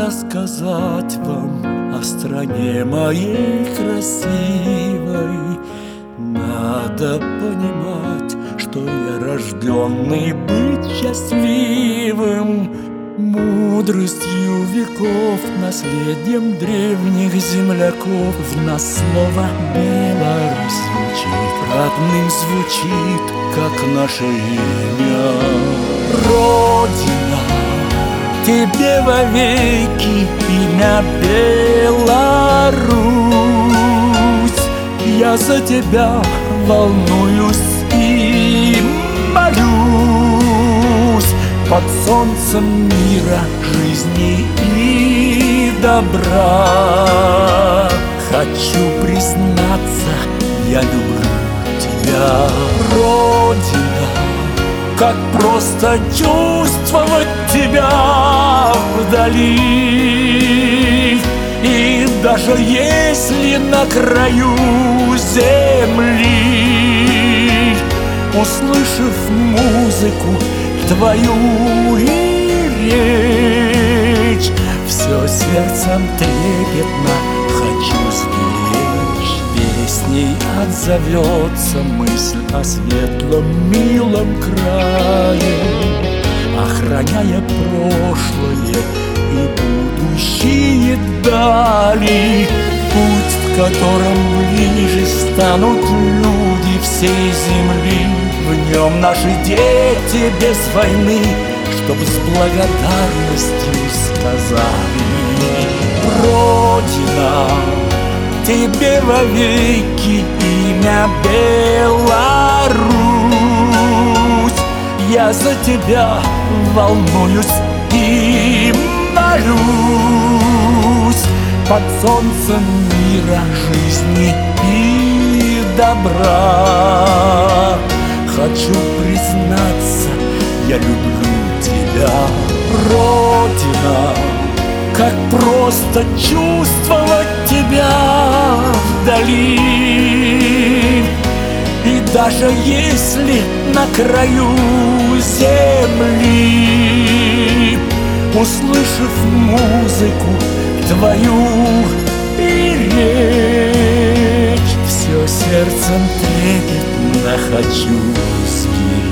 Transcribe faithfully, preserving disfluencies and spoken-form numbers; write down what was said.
рассказать вам о стране моей красивой. Надо понимать, что я рожденный быть счастливым, мудростью веков, наследием древних земляков. В нас слово Беларусь звучит, родным звучит, как наше имя. Родина, тебе вовеки имя Беларусь. Я за тебя волнуюсь и молюсь под солнцем мира, жизни и добра. Хочу признаться, я люблю тебя, Родина. Как просто чувствовать тебя вдали. И даже если на краю земли, услышав музыку твою и речь, все сердцем трепетно хочу сберечь. Песней отзовется мысль о светлом, милом крае, охраняя прошлое и будущие дали. Путь, в котором ближе станут люди всей земли. В нем наши дети без войны, чтоб с благодарностью сказали: Родина, тебе вовеки имя Беларусь. Я за тебя волнуюсь и молюсь под солнцем мира, жизни и добра. Хочу признаться, я люблю тебя, Родина. Как просто чувствовать тебя вдали. И даже если на краю земли, услышав музыку твою и речь, все сердцем трепетно хочу сберечь.